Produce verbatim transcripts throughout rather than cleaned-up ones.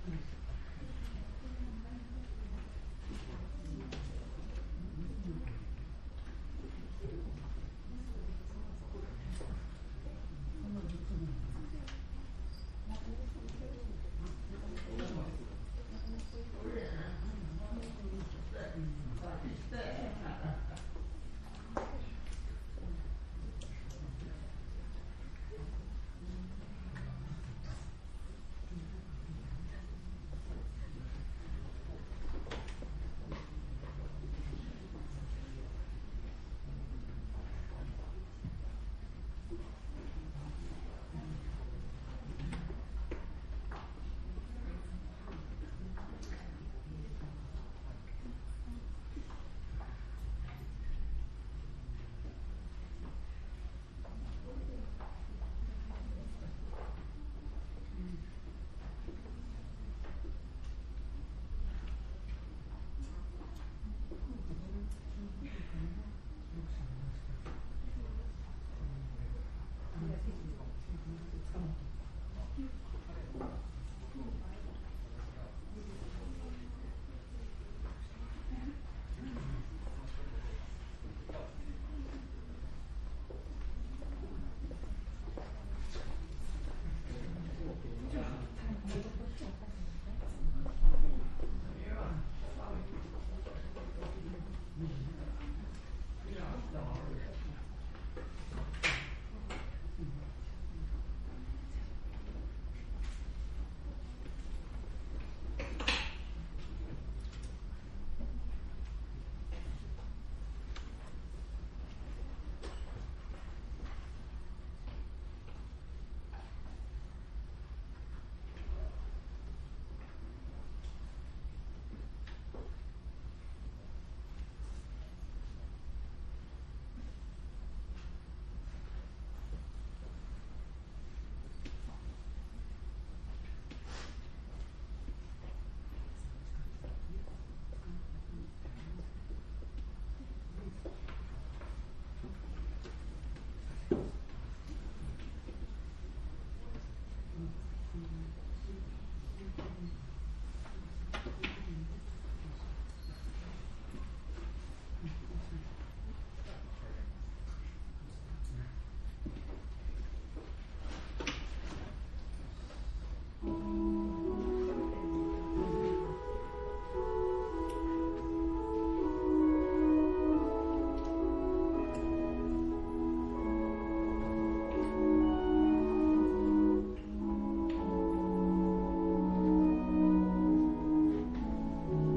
「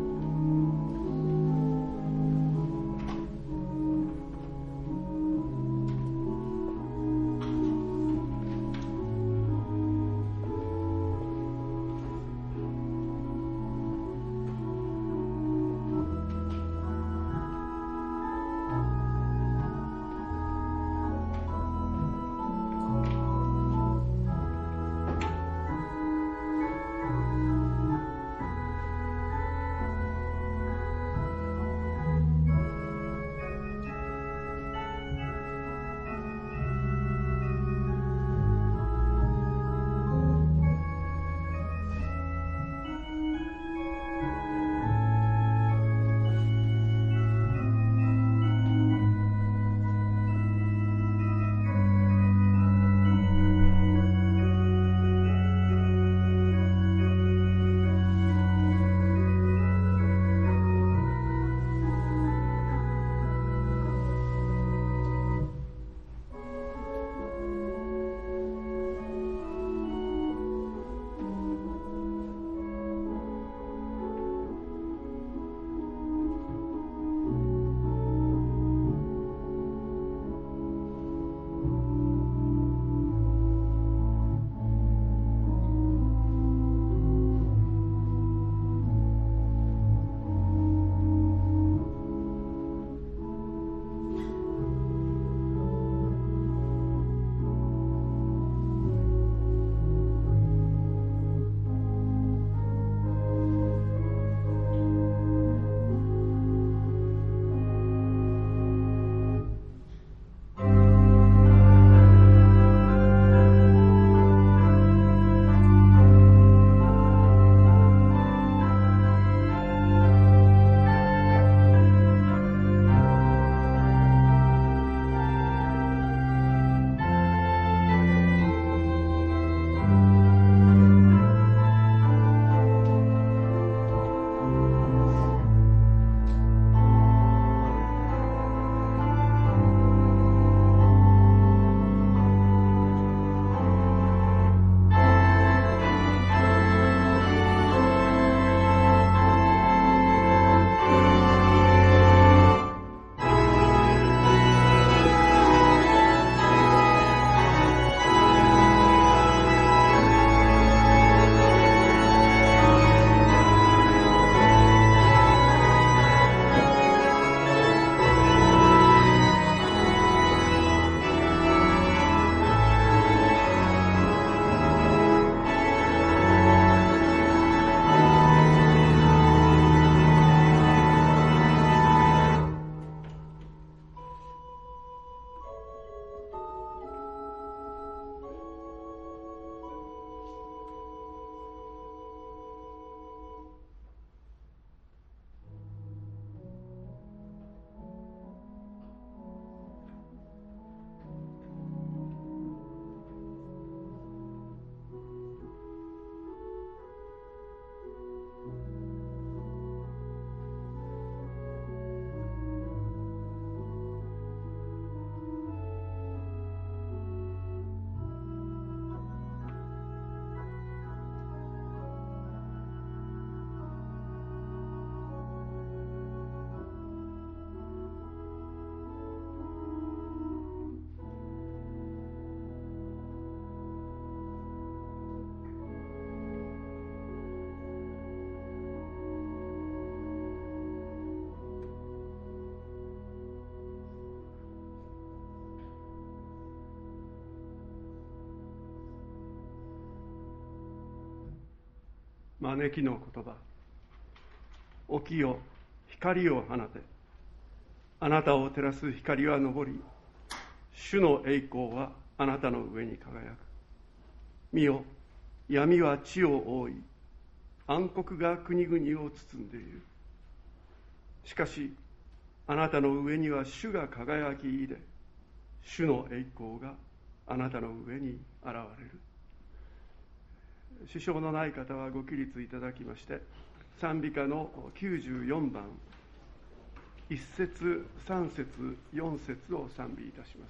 招きの言葉。起きよ、光を放て。あなたを照らす光は昇り、主の栄光はあなたの上に輝く。見よ、闇は地を覆い、暗黒が国々を包んでいる。しかし、あなたの上には主が輝き入れ、主の栄光があなたの上に現れる。支障のない方はご起立いただきまして、賛美歌のきゅうじゅうよんばん、いち節、さん節、よん節を賛美いたします。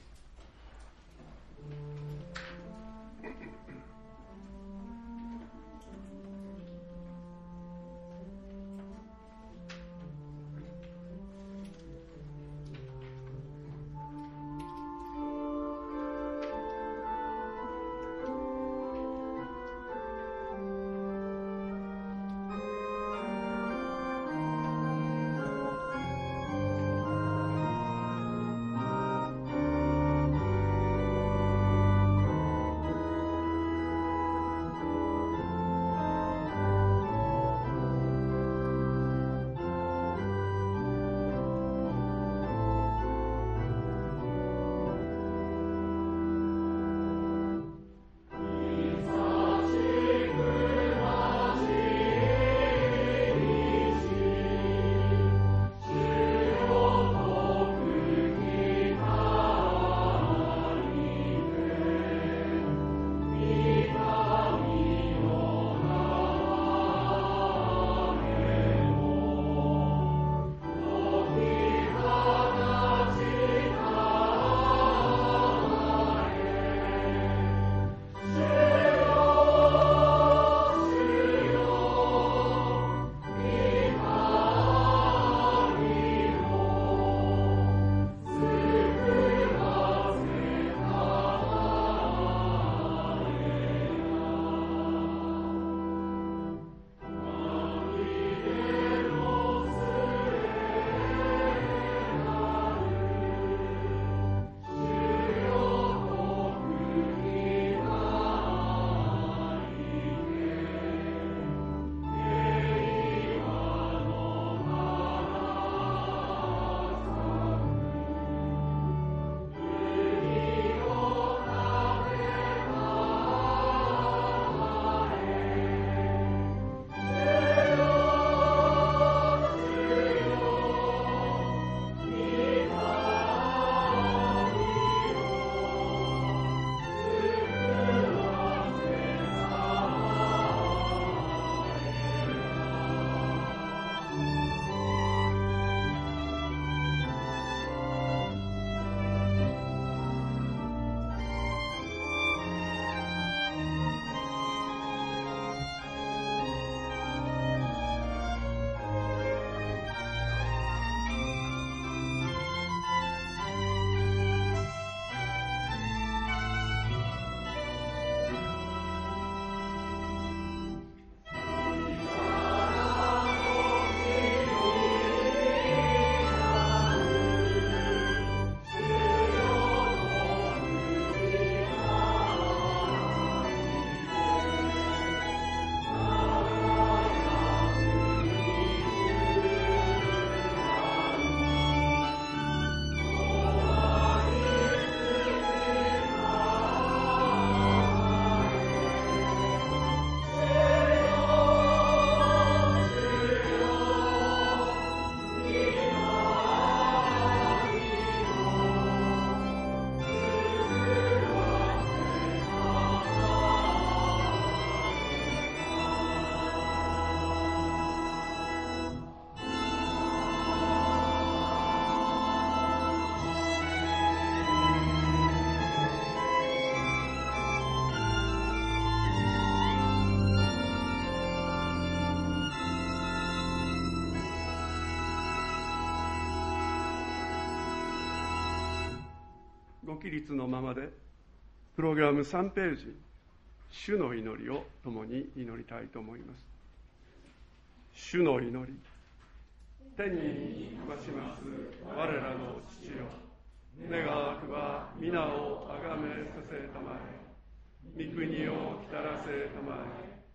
ご起立のままでプログラムさんページ、主の祈りを共に祈りたいと思います。主の祈り。天にまします我らの父よ、願わくは皆をあがめさせたまえ、御国をきたらせたまえ、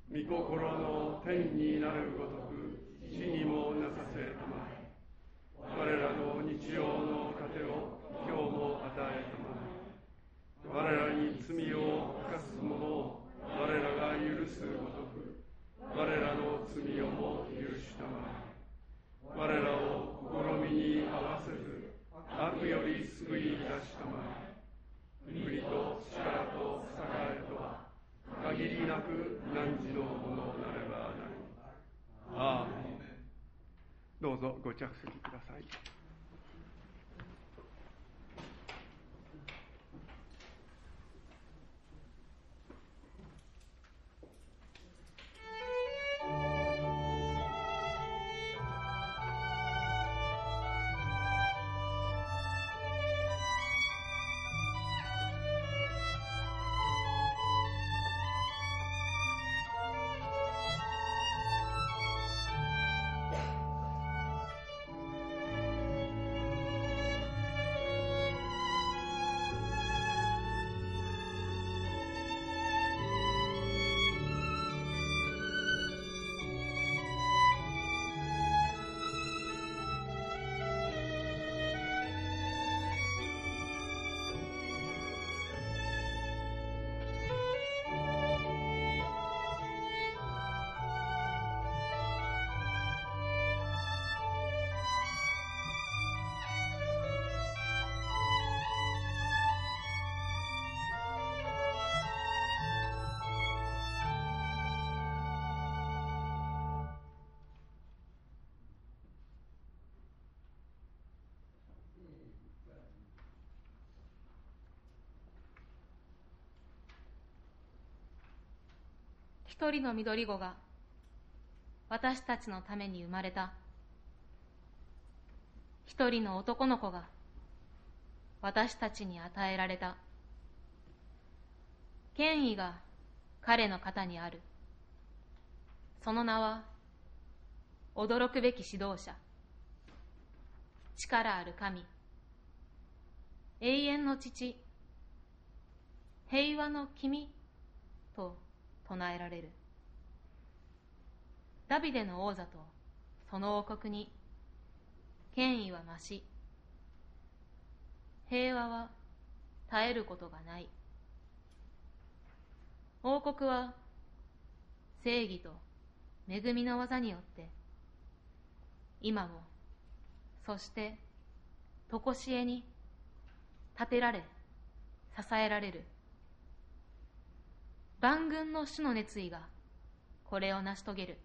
御心の天になるごとく地にもなさせたまえ。我らの日曜の糧を今日も与えたまえ。我らに罪を犯す者を我らが許すごとく我らの罪をも許したまえ。我らを試みに合わせず悪より救い出したまえ。国と力と栄えとは限りなく汝のものなればなり。アーメン。どうぞご着席ください。 一人の緑子が私たちのために生まれた。一人の男の子が私たちに与えられた。権威が彼の肩にある。その名は驚くべき指導者、力ある神、永遠の父、平和の君と唱えられる。ダビデの王座とその王国に権威は増し、平和は絶えることがない。王国は正義と恵みの技によって今もそしてとこしえに立てられ支えられる。万軍の主の熱意がこれを成し遂げる。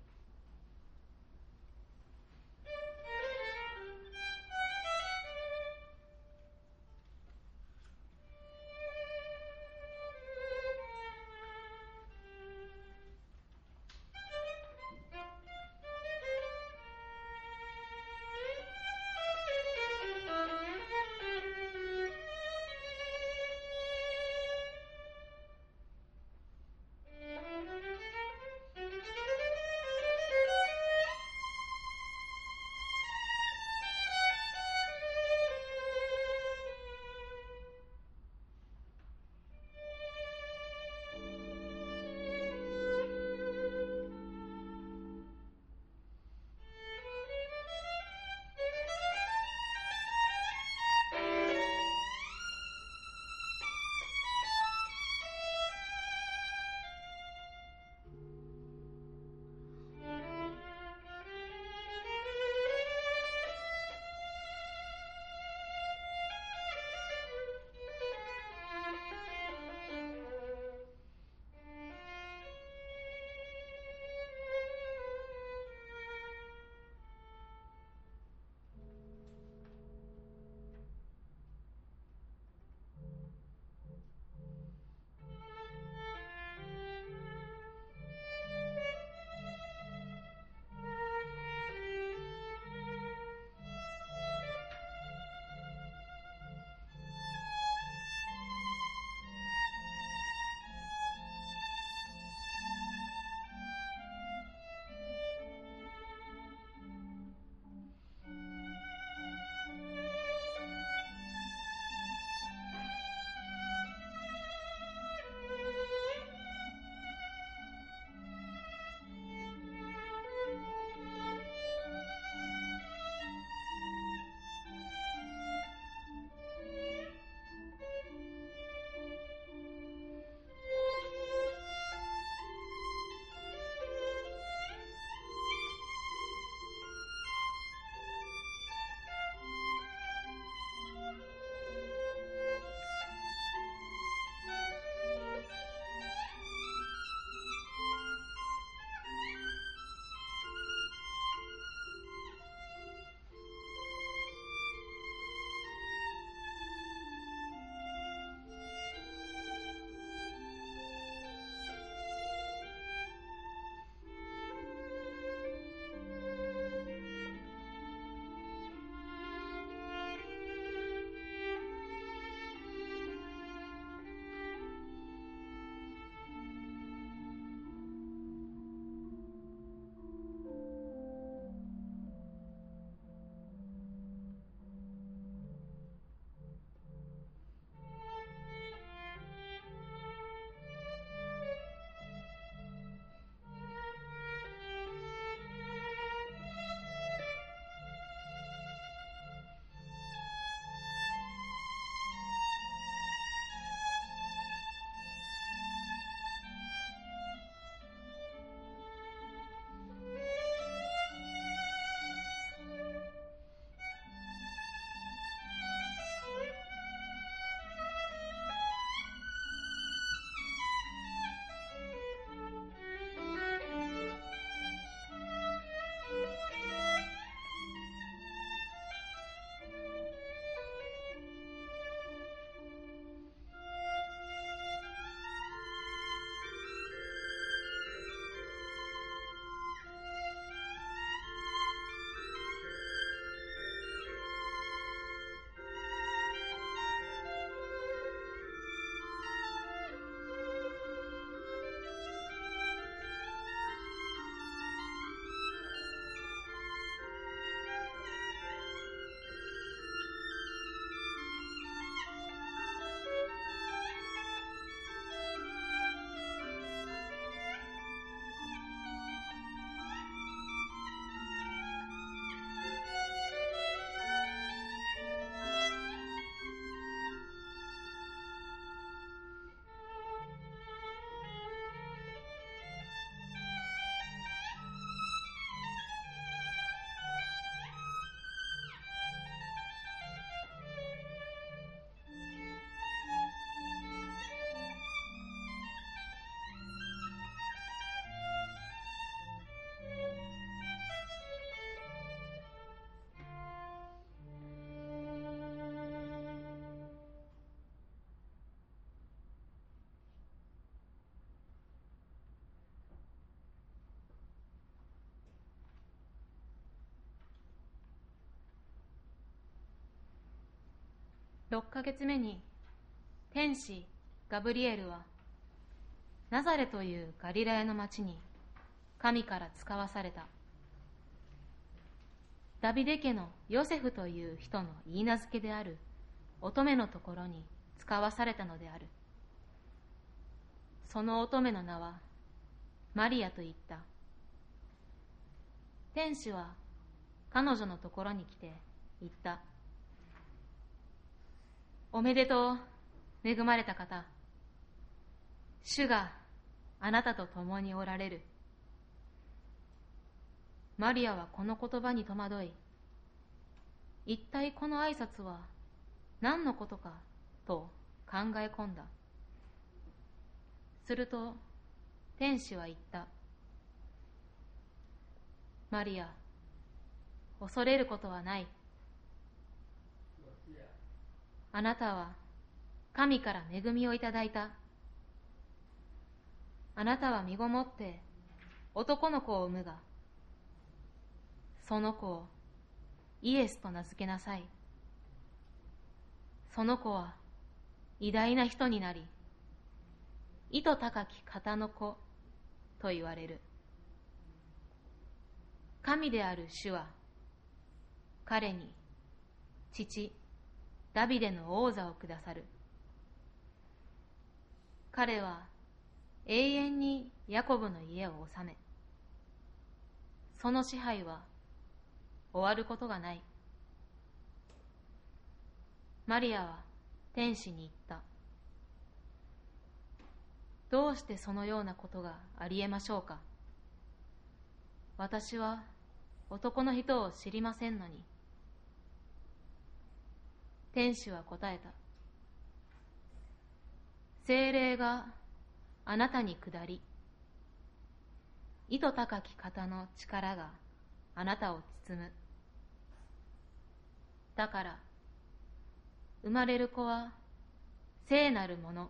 ろっかげつめに天使ガブリエルはナザレというガリラヤの町に神から使わされた。ダビデ家のヨセフという人の言い名付けである乙女のところに使わされたのである。その乙女の名はマリアと言った。天使は彼女のところに来て言った。おめでとう、恵まれた方。主があなたと共におられる。マリアはこの言葉に戸惑い、一体この挨拶は何のことかと考え込んだ。すると天使は言った。マリア、恐れることはない。あなたは神から恵みをいただいた。あなたは身ごもって男の子を産むが、その子をイエスと名付けなさい。その子は偉大な人になり、意図高き方の子と言われる。神である主は彼に父ダビデの王座をくださる。彼は永遠にヤコブの家を治め、その支配は終わることがない。マリアは天使に言った。どうしてそのようなことがありえましょうか。私は男の人を知りませんのに。天使は答えた。聖霊があなたに下り、意図高き方の力があなたを包む。だから生まれる子は聖なるもの、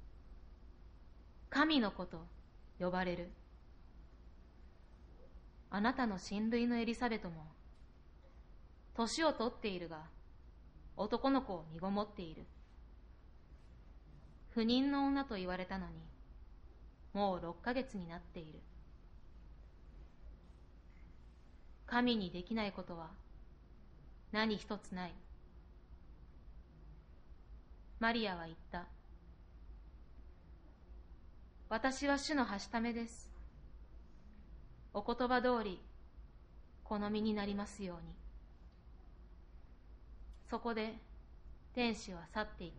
神の子と呼ばれる。あなたの親類のエリザベトも年を取っているが男の子を身ごもっている。不妊の女と言われたのにもうろっかげつになっている。神にできないことは何一つない。マリアは言った。私は主のはしためです。お言葉通り好みになりますように。そこで天使は去っていった。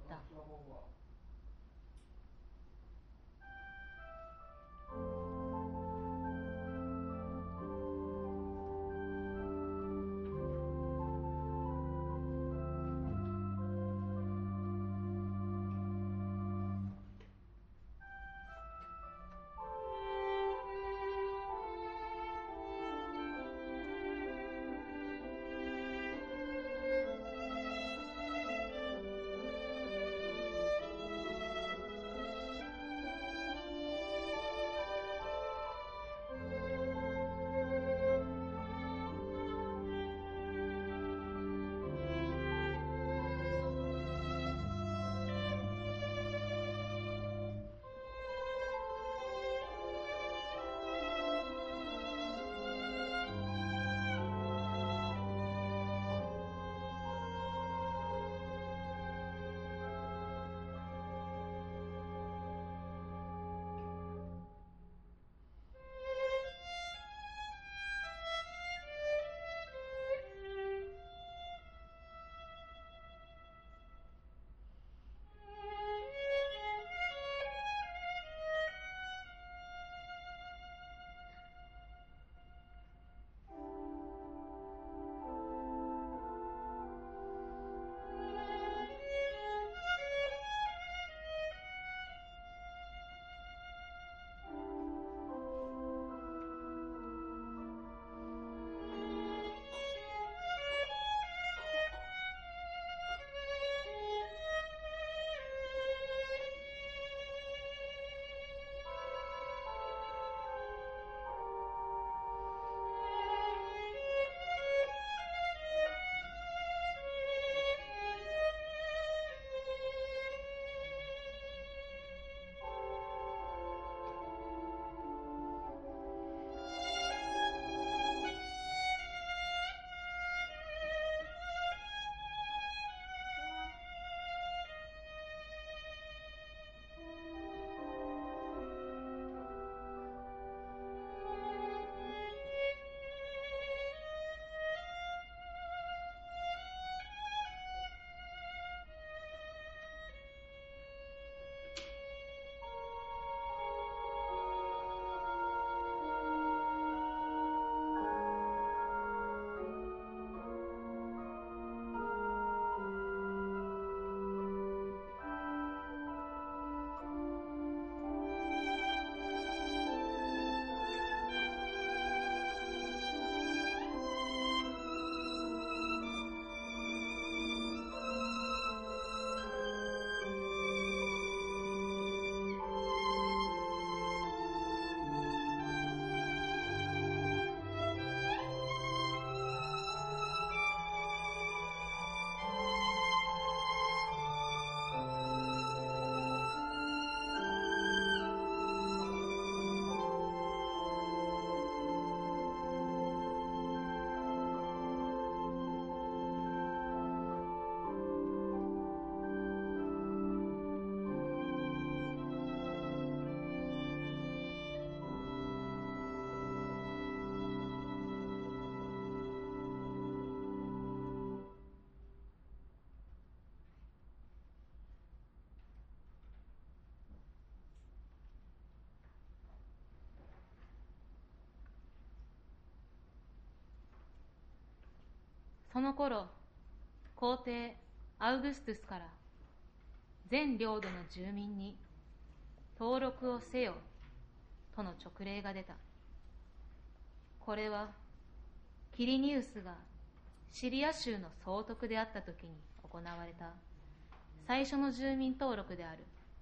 その頃、皇帝アウグストゥスから全領土の住民に登録をせよとの勅令が出た。これはキリニウスがシリア州の総督であった時に行われた最初の住民登録である。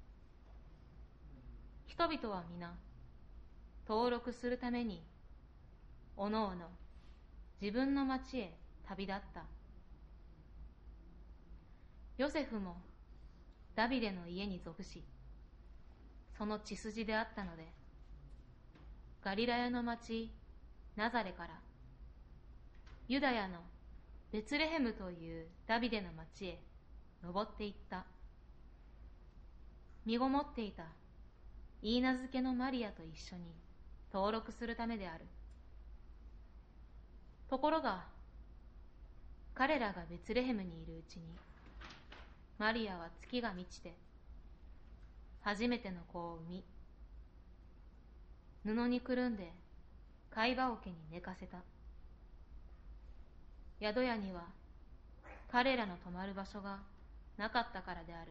人々は皆登録するためにおのおの自分の町へ旅立った。ヨセフもダビデの家に属し、その血筋であったので、ガリラヤの町ナザレからユダヤのベツレヘムというダビデの町へ登っていった。身ごもっていたイーナ漬けのマリアと一緒に登録するためである。ところが彼らがベツレヘムにいるうちに、マリアは月が満ちて初めての子を産み、布にくるんで貝羽桶に寝かせた。宿屋には彼らの泊まる場所がなかったからである。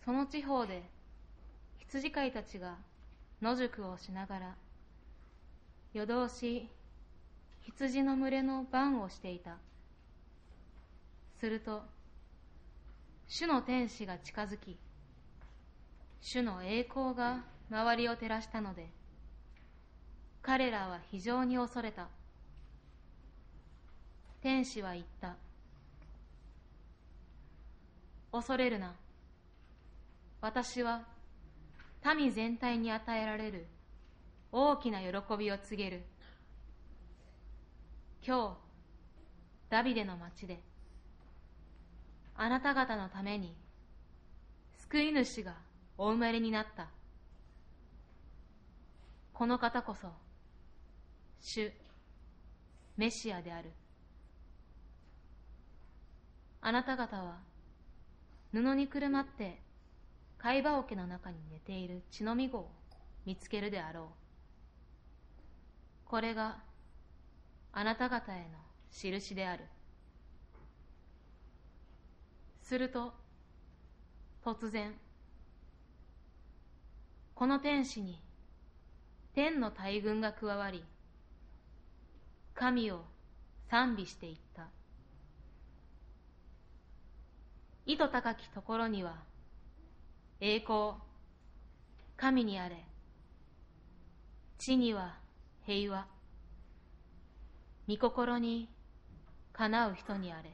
その地方で羊飼いたちが野宿をしながら夜通し羊の群れの番をしていた。すると主の天使が近づき、主の栄光が周りを照らしたので、彼らは非常に恐れた。天使は言った。恐れるな。私は民全体に与えられる大きな喜びを告げる。今日、ダビデの町で、あなた方のために救い主がお生まれになった。この方こそ、主、メシアである。あなた方は、布にくるまって貝羽桶の中に寝ている血のみ子を見つけるであろう。これがあなた方への印である。すると突然、この天使に天の大軍が加わり、神を賛美していった。意図高きところには栄光、神にあれ。地には平和、御心にかなう人にあれ。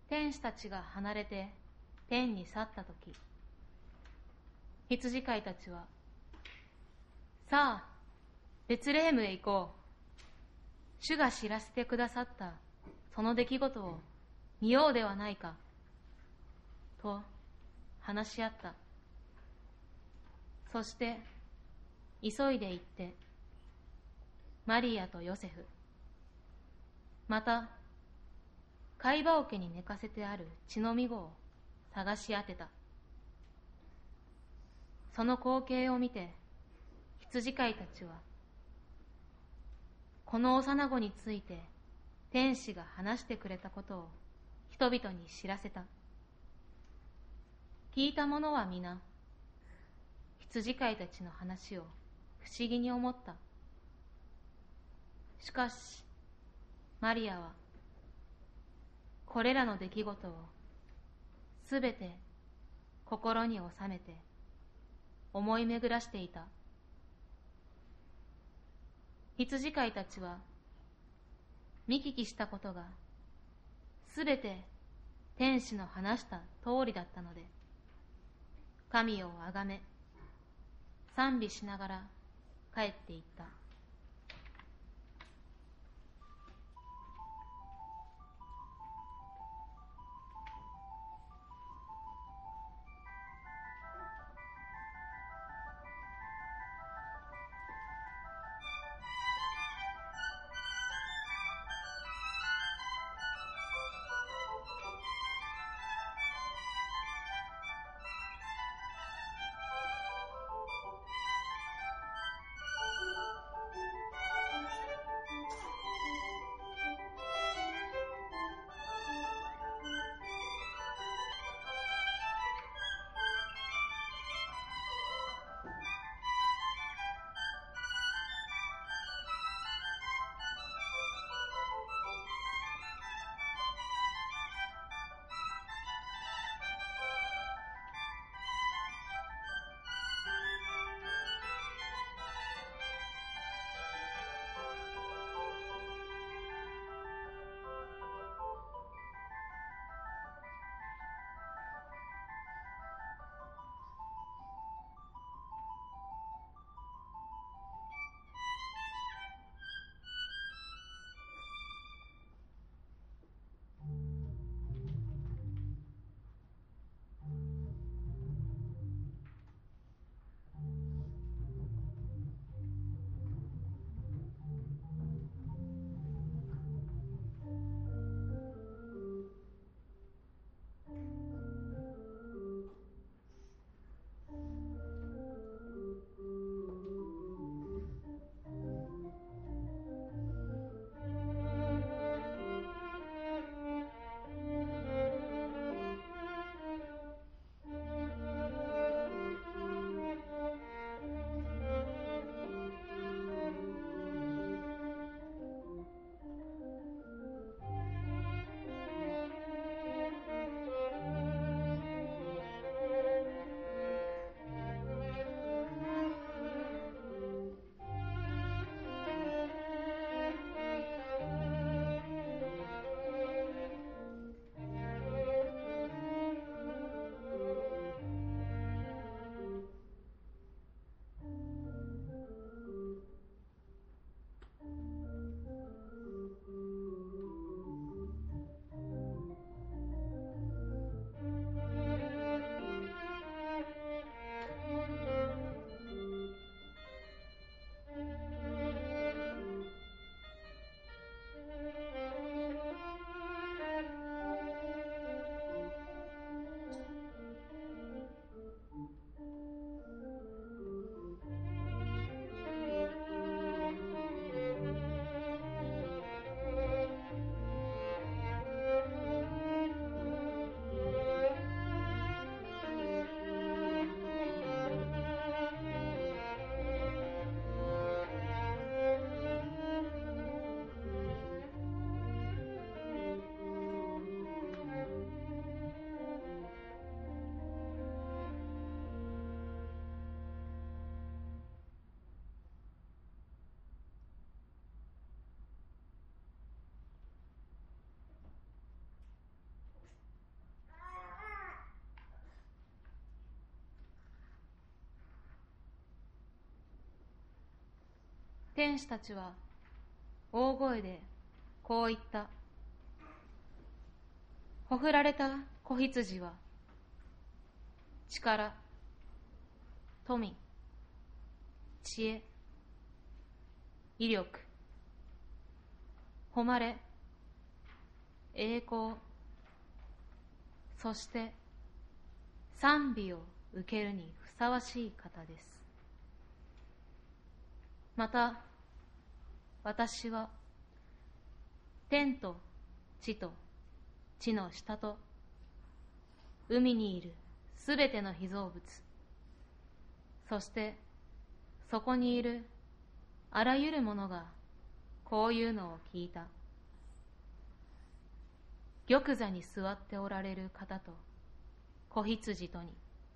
天使たちが離れて天に去ったとき、羊飼いたちは、さあ、ベツレヘムへ行こう。主が知らせてくださったその出来事を見ようではないか。と話し合った。そして急いで行って、マリアとヨセフ、また貝羽桶に寝かせてある血のみ子を探し当てた。その光景を見て羊飼いたちは、この幼子について天使が話してくれたことを人々に知らせた。聞いた者は皆羊飼いたちの話を不思議に思った。しかしマリアはこれらの出来事をすべて心に収めて思い巡らしていた。羊飼いたちは見聞きしたことがすべて天使の話した通りだったので、神をあがめ賛美しながら帰っていった。 天使たちは大声でこう言った。ほふられた子羊は力、富、知恵、威力、誉れ、栄光、そして賛美を受けるにふさわしい方です。また私は天と地と地の下と海にいるすべての被造物、そしてそこにいるあらゆるものがこういうのを聞いた。玉座に座っておられる方と子羊とに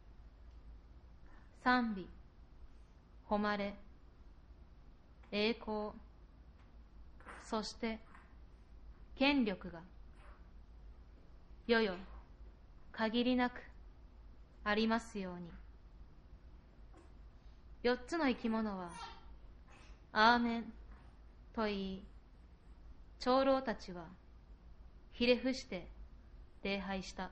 賛美、誉れ、栄光、そして権力がよよ限りなくありますように。四つの生き物はアーメンと言い、長老たちはひれ伏して礼拝した。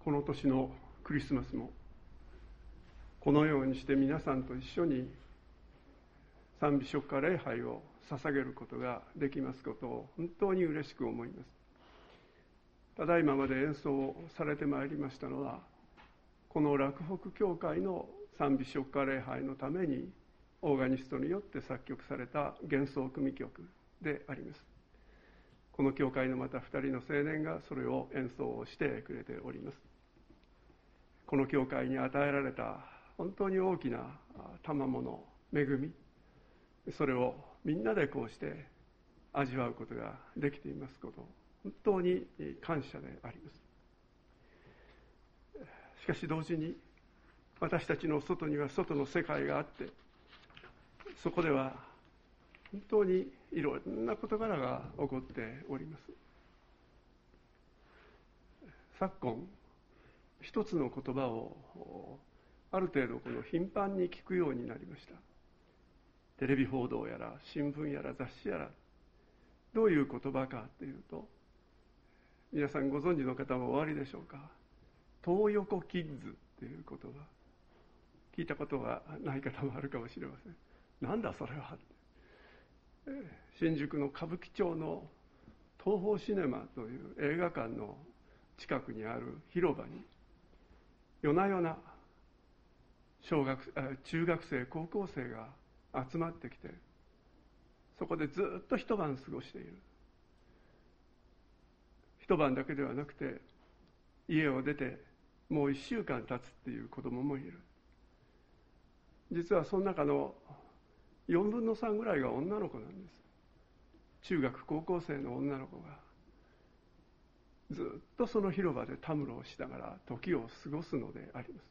この年のクリスマスもこのようにして皆さんと一緒に賛美祝歌礼拝を捧げることができますことを本当に嬉しく思います。ただいままで演奏されてまいりましたのは、この洛北教会の賛美祝歌礼拝のためにオーガニストによって作曲された幻想組曲であります。この教会のまた二人の青年がそれを演奏してくれております。この教会に与えられた本当に大きな賜物、恵み、それをみんなでこうして味わうことができていますことを本当に感謝であります。しかし同時に私たちの外には外の世界があって、そこでは本当にいろんな事柄が起こっております。昨今一つの言葉をある程度この頻繁に聞くようになりました。テレビ報道やら新聞やら雑誌やら、どういう言葉かというと、皆さんご存知の方もおありでしょうか。東横キッズという言葉、聞いたことがない方もあるかもしれません。なんだそれは。新宿の歌舞伎町の東宝シネマという映画館の近くにある広場に夜な夜な小学中学生高校生が集まってきて、そこでずっと一晩過ごしている。一晩だけではなくて、家を出てもう一週間経つっていう子供もいる。実はその中のよんぶんのさんぐらいが女の子なんです。中学高校生の女の子がずっとその広場でたむろをしながら時を過ごすのであります。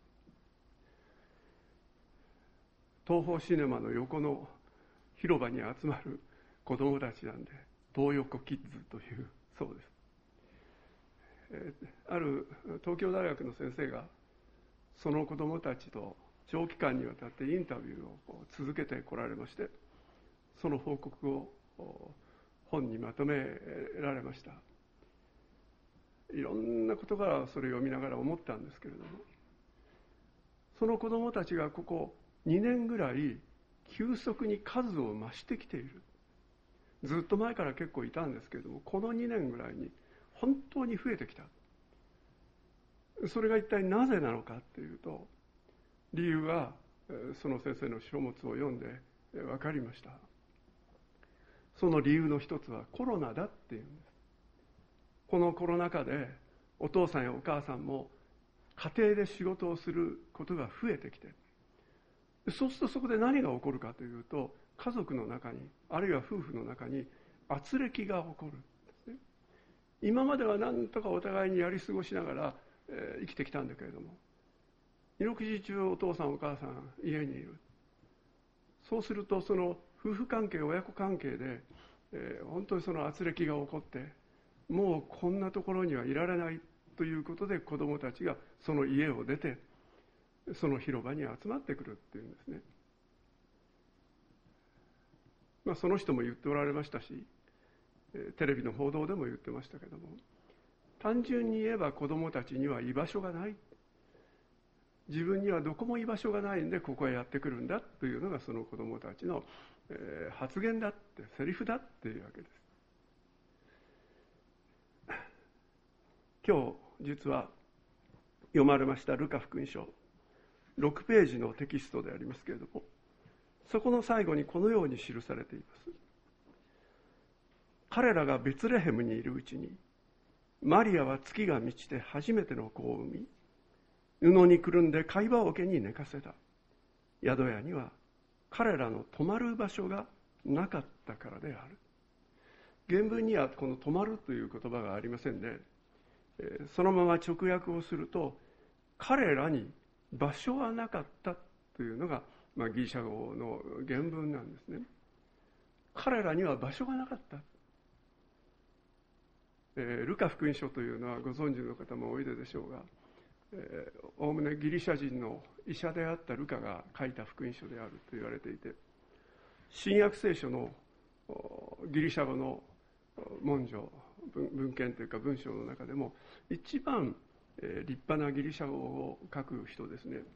東宝シネマの横の広場に集まる子供たちなんで、東横キッズというそうです。えー、ある東京大学の先生がその子供たちと長期間にわたってインタビューを続けてこられまして、その報告を本にまとめられました。いろんなことからそれを読みながら思ったんですけれども、その子供たちがここにねんぐらい急速に数を増してきている。ずっと前から結構いたんですけれども、このにねんぐらいに本当に増えてきた。それが一体なぜなのかというと、理由はその先生の書物を読んで分かりました。その理由の一つはコロナだっていうんです。このコロナ禍でお父さんやお母さんも家庭で仕事をすることが増えてきて、そうするとそこで何が起こるかというと、家族の中に、あるいは夫婦の中に軋轢が起こるんですね。今までは何とかお互いにやり過ごしながら、えー、生きてきたんだけれども、四六時中お父さんお母さん家にいる。そうするとその夫婦関係親子関係で、えー、本当にその軋轢が起こって、もうこんなところにはいられないということで、子どもたちがその家を出てその広場に集まってくるっていうんですね。まあ、その人も言っておられましたし、テレビの報道でも言ってましたけども、単純に言えば子どもたちには居場所がない、自分にはどこも居場所がないんでここへやってくるんだというのがその子どもたちの、えー、発言だって、セリフだっていうわけです。今日実は読まれましたルカ福音書ろくページのテキストでありますけれども、そこの最後にこのように記されています。彼らがベツレヘムにいるうちに、マリアは月が満ちて初めての子を産み、布にくるんで貝羽桶に寝かせた。宿屋には彼らの泊まる場所がなかったからである。原文にはこの泊まるという言葉がありませんで、そのまま直訳をすると、彼らに場所はなかったというのが、まあ、ギリシャ語の原文なんですね。彼らには場所がなかった。えー、ルカ福音書というのはご存知の方もおいででしょうが、おおむねギリシャ人の医者であったルカが書いた福音書であると言われていて、新約聖書のギリシャ語の文書、文献というか文章の中でも一番えー、立派なギリシャ語を書く人ですね。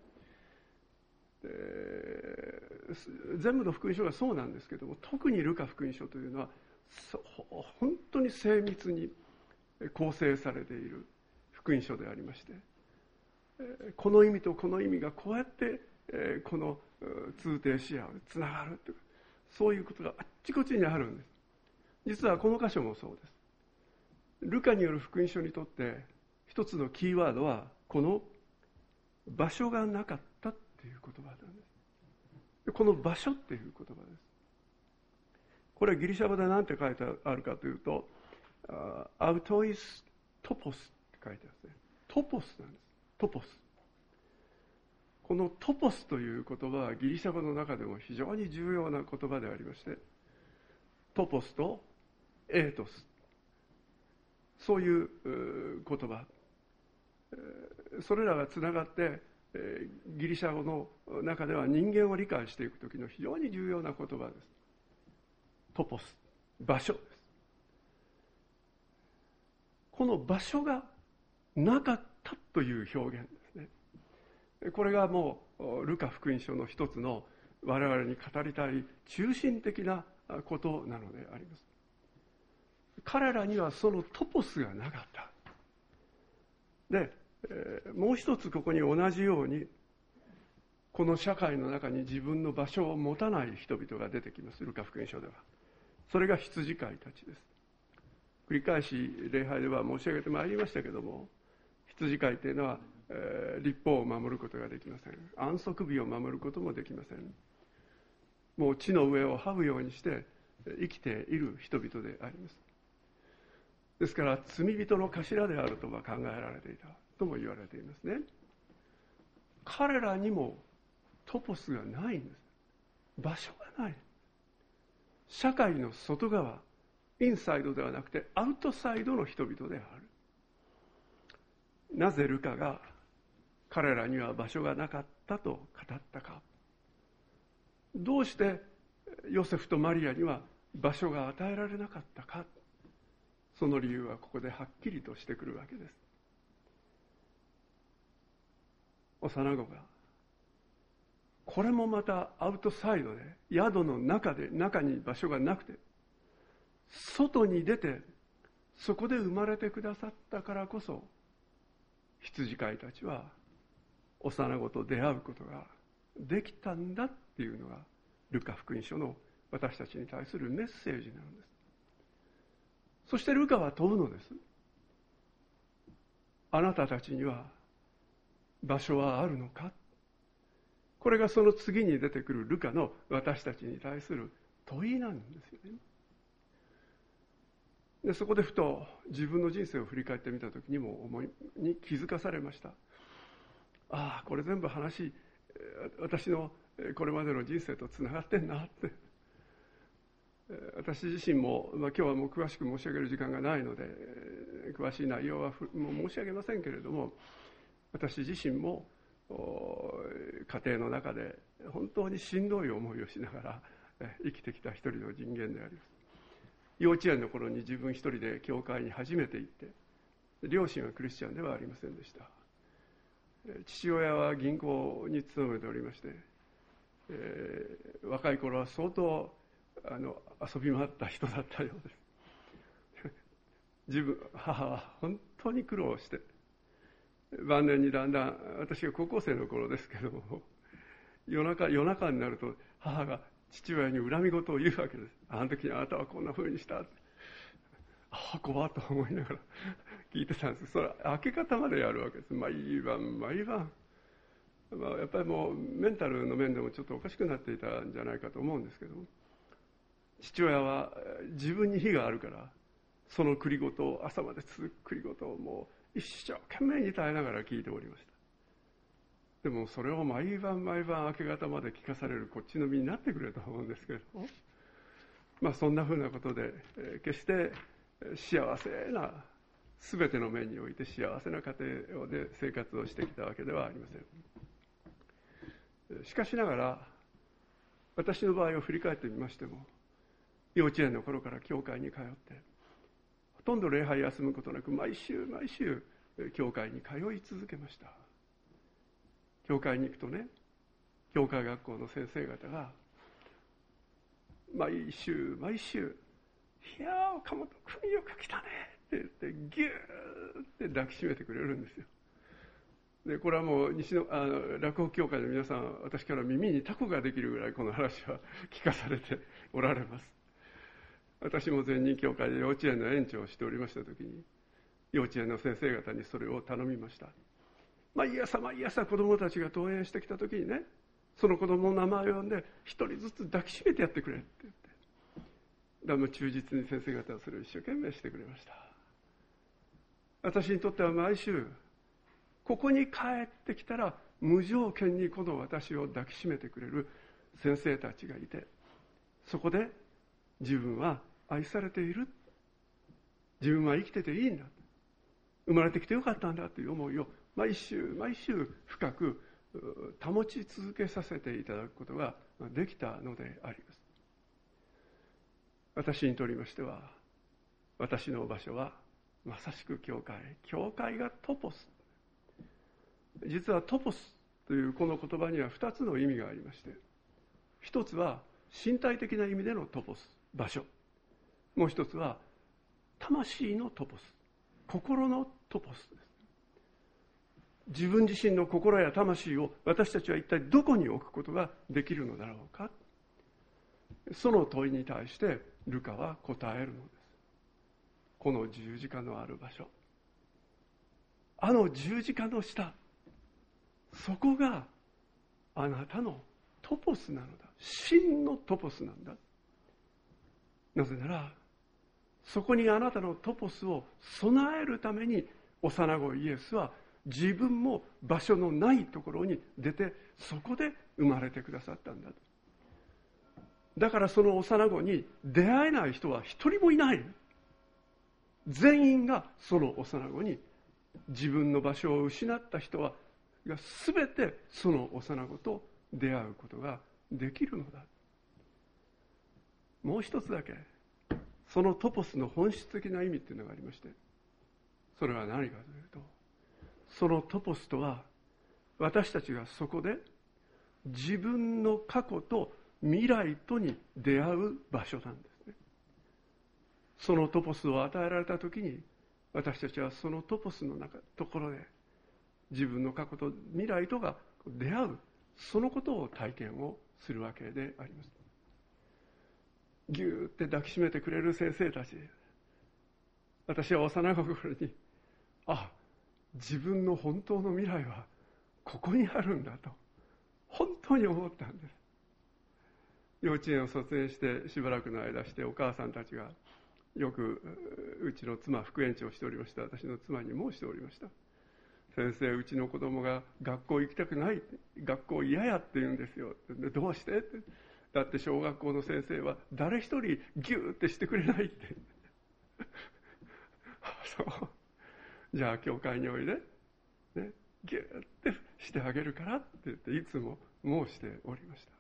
えー、全部の福音書がそうなんですけども、特にルカ福音書というのは本当に精密に構成されている福音書でありまして、この意味とこの意味がこうやってこの通底し合う、つながるという、そういうことがあっちこっちにあるんです。実はこの箇所もそうです。ルカによる福音書にとって一つのキーワードはこの場所がなかったっていう言葉なんです。この場所っていう言葉です。これはギリシャ語で何て書いてあるかというと、アウトイストポスって書いてあるんですね。トポスなんです。トポス。このトポスという言葉はギリシャ語の中でも非常に重要な言葉でありまして、トポスとエートス、そういう言葉、それらがつながってギリシャ語の中では人間を理解していくときの非常に重要な言葉です。トポス、場所です。この場所がなかったという表現ですね。これがもうルカ福音書の一つの我々に語りたい中心的なことなのであります。彼らにはそのトポスがなかった。で、もう一つここに同じようにこの社会の中に自分の場所を持たない人々が出てきます。ルカ福音書では。それが羊飼いたちです。繰り返し礼拝では申し上げてまいりましたけども、羊飼いというのは、えー、律法を守ることができません。安息日を守ることもできません。もう地の上を這うようにして生きている人々であります。ですから罪人の頭であるとは考えられていたとも言われていますね。彼らにもトポスがないんです。場所がない。社会の外側、インサイドではなくてアウトサイドの人々である。なぜルカが彼らには場所がなかったと語ったか。どうしてヨセフとマリアには場所が与えられなかったか。その理由はここではっきりとしてくるわけです。幼子がこれもまたアウトサイドで、宿の中で、中に場所がなくて、外に出てそこで生まれてくださったからこそ、羊飼いたちは幼子と出会うことができたんだっていうのがルカ福音書の私たちに対するメッセージなのです。そしてルカは問うのです。あなたたちには場所はあるのか。これがその次に出てくるルカの私たちに対する問いなんですよね。でそこでふと自分の人生を振り返ってみたときにも思いに気づかされました。ああ、これ全部話、私のこれまでの人生とつながってんなって。私自身も、まあ、今日はもう詳しく申し上げる時間がないので詳しい内容はもう申し上げませんけれども、私自身も家庭の中で本当にしんどい思いをしながら生きてきた一人の人間であります。幼稚園の頃に自分一人で教会に初めて行って、両親はクリスチャンではありませんでした。父親は銀行に勤めておりまして、えー、若い頃は相当あの遊び回った人だったようです。自分母は本当に苦労して、晩年にだんだん、私が高校生の頃ですけども、夜中夜中になると母が父親に恨み事を言うわけです。あの時にあなたはこんな風にしたって。ああ、怖っと思いながら聞いてたんです。それ明け方までやるわけです。毎晩毎晩、まあ、やっぱりもうメンタルの面でもちょっとおかしくなっていたんじゃないかと思うんですけども、父親は自分に非があるからその繰り言を、朝まで続く繰り言をもう一生懸命に耐えながら聞いておりました。でもそれを毎晩毎晩明け方まで聞かされるこっちの身になってくれと思うんですけれども、まあそんなふうなことで、えー、決して幸せな、全ての面において幸せな家庭で生活をしてきたわけではありません。しかしながら私の場合を振り返ってみましても、幼稚園の頃から教会に通って、ほとんど礼拝休むことなく毎週毎週教会に通い続けました。教会に行くとね、教会学校の先生方が毎週毎週「いやー岡本君よく来たね」って言ってギューって抱きしめてくれるんですよ。でこれはもう西のあの落語協会の皆さん、私から耳にタコができるぐらいこの話は聞かされておられます。私も全人協会で幼稚園の園長をしておりました時に、幼稚園の先生方にそれを頼みました。毎朝毎朝子供たちが登園してきた時にね、その子供の名前を呼んで一人ずつ抱きしめてやってくれって言って、だから忠実に先生方はそれを一生懸命してくれました。私にとっては毎週ここに帰ってきたら無条件にこの私を抱きしめてくれる先生たちがいて、そこで自分は愛されている、自分は生きてていいんだ、生まれてきてよかったんだという思いを毎週毎週深く保ち続けさせていただくことができたのであります。私にとりましては、私の場所はまさしく教会。教会がトポス。実はトポスというこの言葉には二つの意味がありまして、一つは身体的な意味でのトポス、場所。もう一つは魂のトポス、心のトポスです。自分自身の心や魂を私たちは一体どこに置くことができるのだろうか。その問いに対してルカは答えるのです。この十字架のある場所、あの十字架の下、そこがあなたのトポスなのだ。真のトポスなんだ。なぜならそこにあなたのトポスを備えるために幼子イエスは自分も場所のないところに出て、そこで生まれてくださったんだ。だからその幼子に出会えない人は一人もいない。全員がその幼子に、自分の場所を失った人はが全てその幼子と出会うことができるのだ。もう一つだけそのトポスの本質的な意味っていうのがありまして、それは何かというと、そのトポスとは私たちがそこで自分の過去と未来とに出会う場所なんですね。そのトポスを与えられたときに、私たちはそのトポスの中ところで自分の過去と未来とが出会う、そのことを体験をするわけであります。ぎゅーって抱きしめてくれる先生たち、私は幼い心に、あ、自分の本当の未来はここにあるんだと本当に思ったんです。幼稚園を卒園してしばらくの間して、お母さんたちがよくうちの妻、副園長をしておりました私の妻に申しておりました。先生、うちの子供が学校行きたくない、学校嫌やって言うんですよ。でどうしてって、だって小学校の先生は誰一人ギューってしてくれないってそうじゃあ教会においで、ね、ギューってしてあげるからって言っていつも申しておりました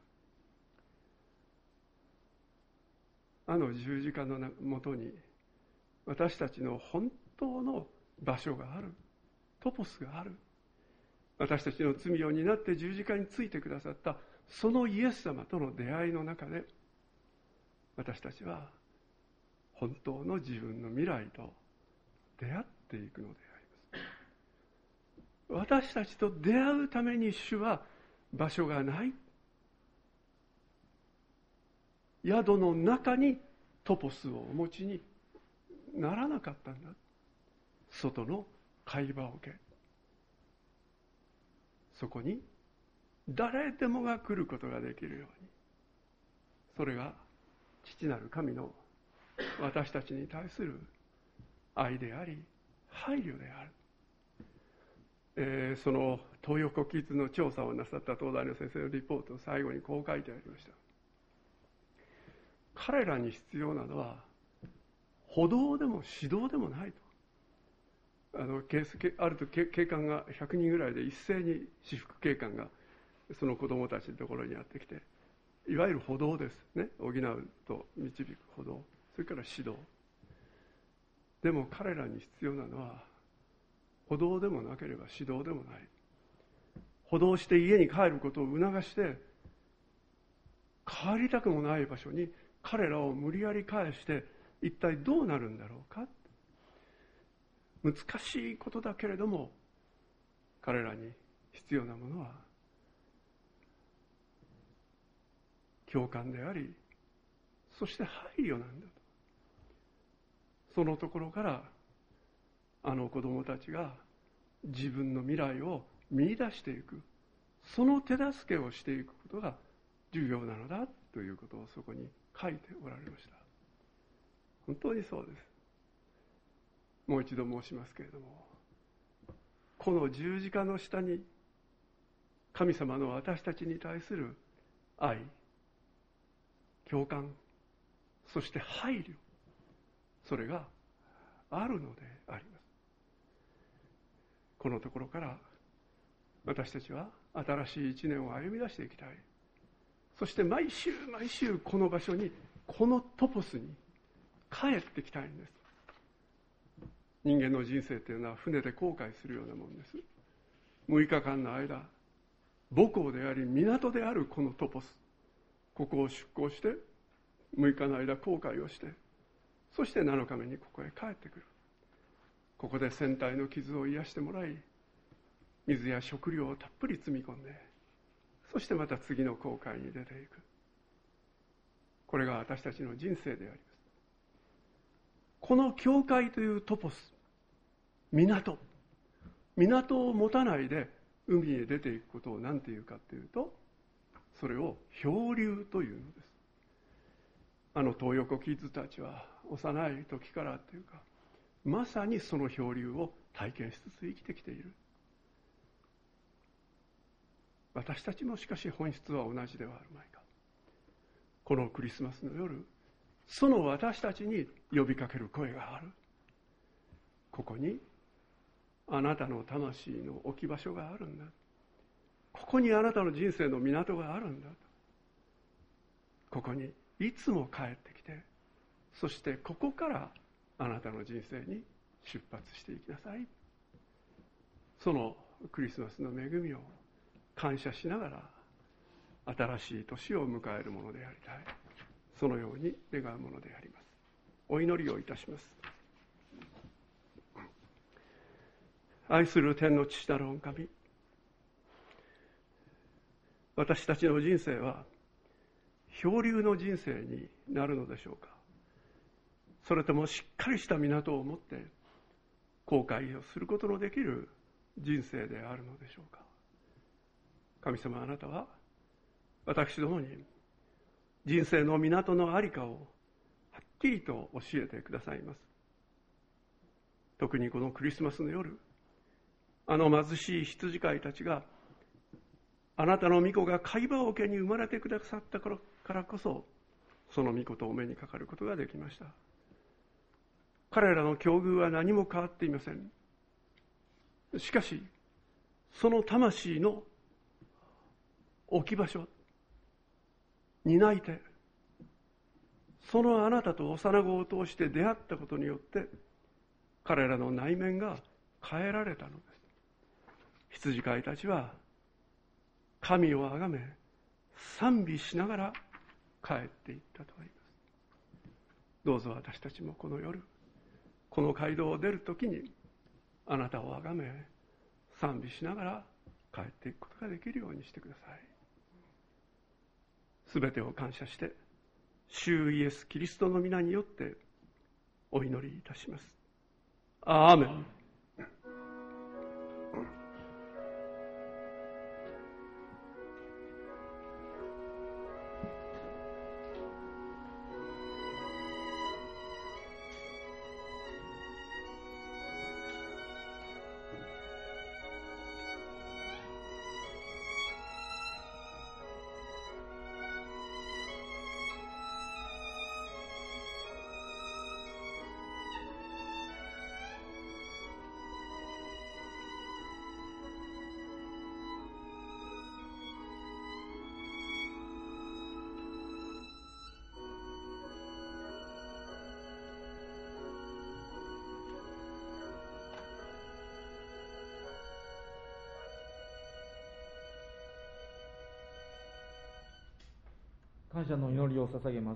。あの十字架のもとに私たちの本当の場所がある、トポスがある。私たちの罪を担って十字架についてくださったそのイエス様との出会いの中で、私たちは本当の自分の未来と出会っていくのであります。私たちと出会うために主は場所がない、宿の中にトポスをお持ちにならなかったんだ。外の会話を受け、そこに誰でもが来ることができるように、それが父なる神の私たちに対する愛であり配慮である。えー、その東横キッズの調査をなさった東大の先生のリポート、最後にこう書いてありました。彼らに必要なのは補導でも指導でもないと。あのあると警官がひゃくにんぐらいで一斉に私服警官がその子供たちのところにやってきて、いわゆる補導ですね、補うと導く補導、それから指導。でも彼らに必要なのは歩道でもなければ指導でもない。歩道して家に帰ることを促して、帰りたくもない場所に彼らを無理やり返して、一体どうなるんだろうか。難しいことだけれども、彼らに必要なものは共感であり、そして配慮なんだと。そのところからあの子供たちが自分の未来を見出していく、その手助けをしていくことが重要なのだということをそこに書いておられました。本当にそうです。もう一度申しますけれども、この十字架の下に神様の私たちに対する愛、共感、そして配慮、それがあるのであります。このところから私たちは新しい一年を歩み出していきたい。そして毎週毎週この場所に、このトポスに帰ってきたいんです。人間の人生というのは船で航海するようなもんです。むいかかんの間、母港であり港であるこのトポス、ここを出港してむいかの間航海をして、そしてなのかめにここへ帰ってくる。ここで船体の傷を癒してもらい、水や食料をたっぷり積み込んで、そしてまた次の航海に出ていく。これが私たちの人生であります。この教会というトポス、港、港を持たないで海へ出ていくことを何て言うかというと、それを漂流というのです。あの東横キッズたちは幼い時からというか、まさにその漂流を体験しつつ生きてきている。私たちもしかし本質は同じではあるまいか。このクリスマスの夜、その私たちに呼びかける声がある。ここにあなたの魂の置き場所があるんだ。ここにあなたの人生の港があるんだ。ここにいつも帰ってきて、そしてここからあなたの人生に出発していきなさい。そのクリスマスの恵みを感謝しながら新しい年を迎えるものでありたい。そのように願うものであります。お祈りをいたします。愛する天の父なる御神、私たちの人生は漂流の人生になるのでしょうか。それともしっかりした港を持って航海をすることのできる人生であるのでしょうか。神様、あなたは私どもに人生の港の在りかをはっきりと教えてくださいます。特にこのクリスマスの夜、あの貧しい羊飼いたちがあなたの御子が貝羽桶に生まれてくださったからこそ、その御子とお目にかかることができました。彼らの境遇は何も変わっていません。しかしその魂の置き場所、担い手、そのあなたと幼子を通して出会ったことによって彼らの内面が変えられたのです。羊飼いたちは神をあがめ賛美しながら帰っていったとあります。どうぞ私たちもこの夜、この街道を出るときにあなたをあがめ賛美しながら帰っていくことができるようにしてください。すべてを感謝して主イエス・キリストの皆によってお祈りいたします。アーメン。 感謝の祈りを捧げます。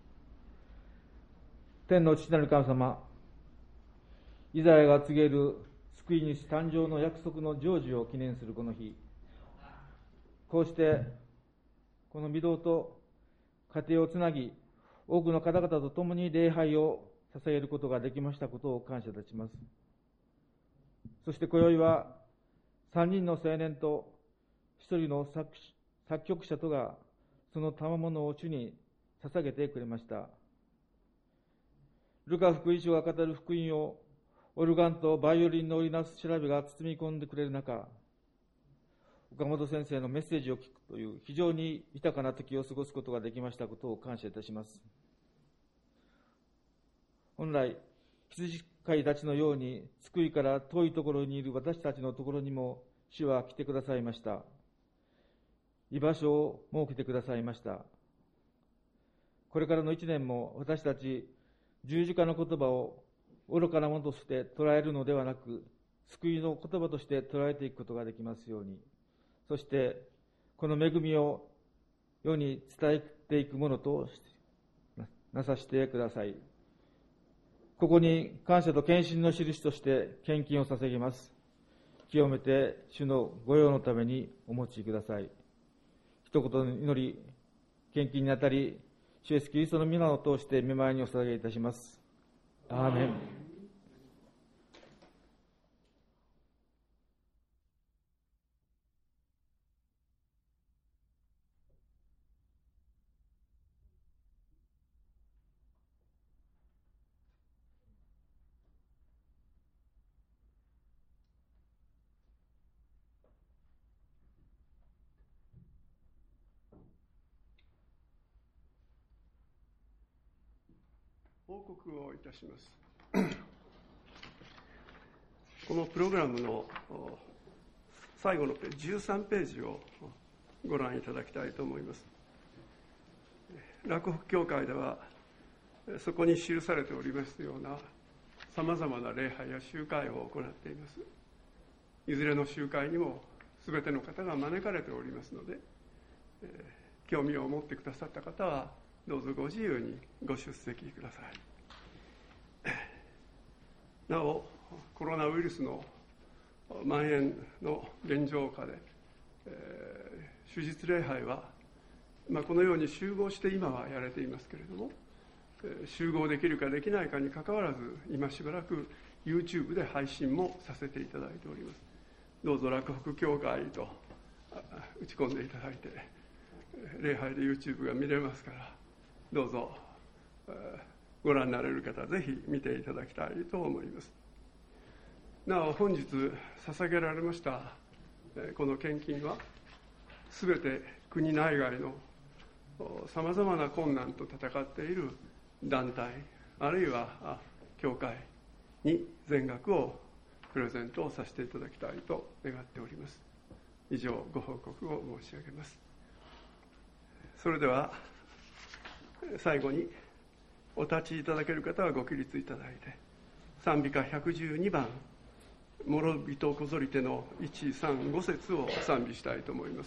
天の父なる神様、イザヤが告げる救い主誕生の約束の成就を記念するこの日、こうしてこの御堂と家庭をつなぎ、多くの方々と共に礼拝を捧げることができましたことを感謝いたします。そして今宵は三人の青年と一人の 作, 作曲者とがその賜物を主に捧げてくれました。ルカ福音書が語る福音をオルガンとバイオリンの織りなす調べが包み込んでくれる中、岡本先生のメッセージを聞くという非常に豊かな時を過ごすことができましたことを感謝いたします。本来、羊飼いたちのように救いから遠いところにいる私たちのところにも主は来てくださいました。居場所を設けてくださいました。これからの一年も私たち十字架の言葉を愚かなものとして捉えるのではなく、救いの言葉として捉えていくことができますように、そしてこの恵みを世に伝えていくものとなさせてください。ここに感謝と献身の印として献金を捧げます。清めて主の御用のためにお持ちください。一言の祈り、献金にあたり、主イエスキリストの皆を通して御前にお捧げいたします。アーメン。 報告をいたします。このプログラムの最後のページじゅうさんページをご覧いただきたいと思います。洛北教会ではそこに記されておりますようなさまざまな礼拝や集会を行っています。いずれの集会にもすべての方が招かれておりますので、興味を持ってくださった方はどうぞご自由にご出席ください。なお、コロナウイルスの蔓延の現状下で、えー、主日礼拝は、まあ、このように集合して今はやれていますけれども、えー、集合できるかできないかにかかわらず、今しばらく YouTube で配信もさせていただいております。どうぞ洛北教会と打ち込んでいただいて、礼拝で YouTube が見れますから、どうぞご覧になれる方、ぜひ見ていただきたいと思います。なお、本日捧げられましたこの献金は、すべて国内外のさまざまな困難と戦っている団体、あるいは教会に全額をプレゼントをさせていただきたいと願っております。以上、ご報告を申し上げます。それでは最後にお立ちいただける方はご起立いただいて、賛美歌ひゃくじゅうにばん「諸人こぞりて」のいち、さん、ご節を賛美したいと思います。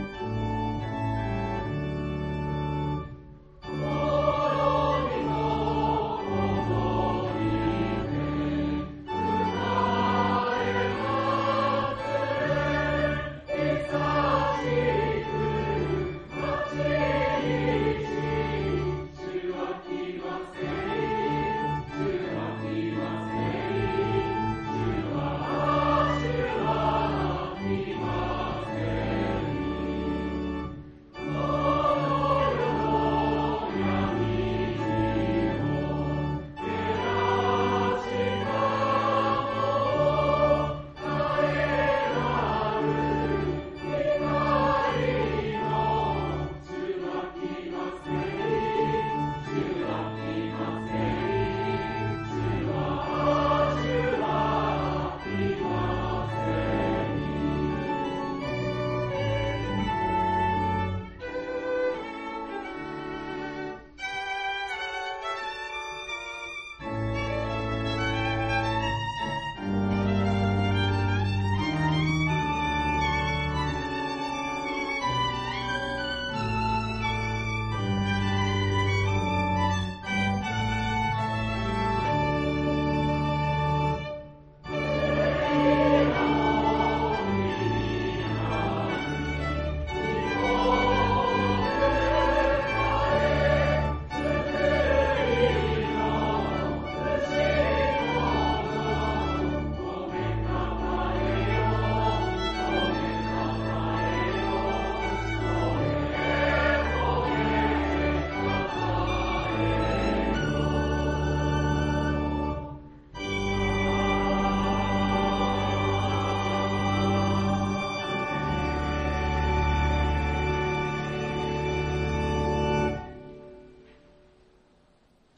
Oh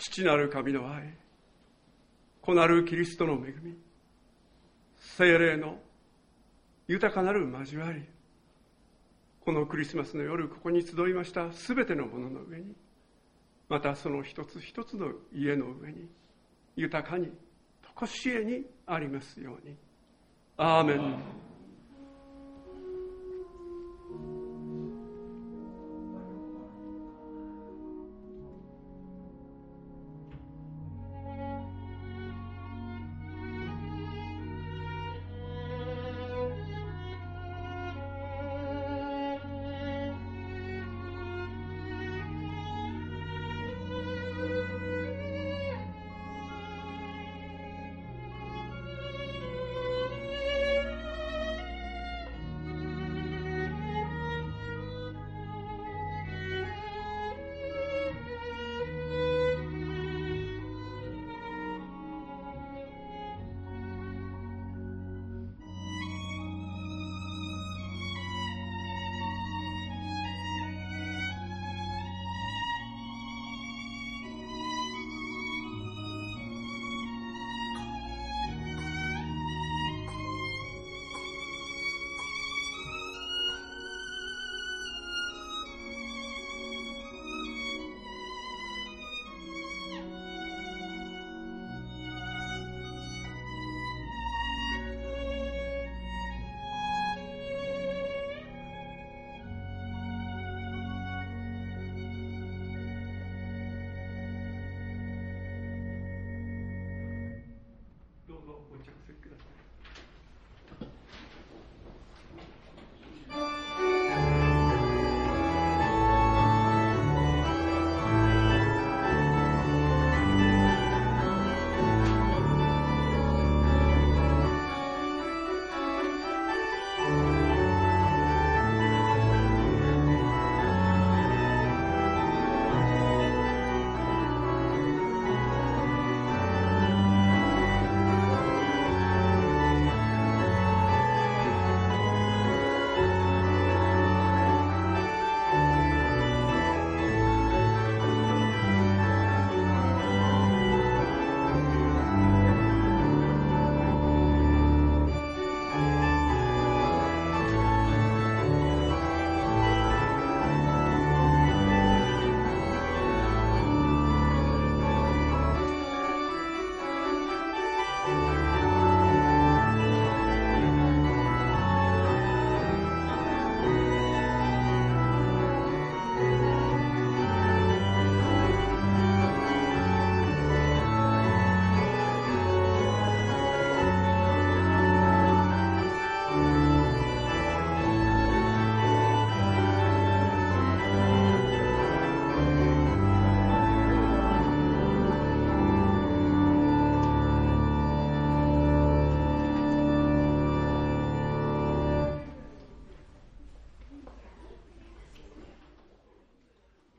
父なる神の愛、子なるキリストの恵み、聖霊の豊かなる交わり、このクリスマスの夜ここに集いましたすべてのものの上に、またその一つ一つの家の上に豊かにとこしえにありますように。アーメン。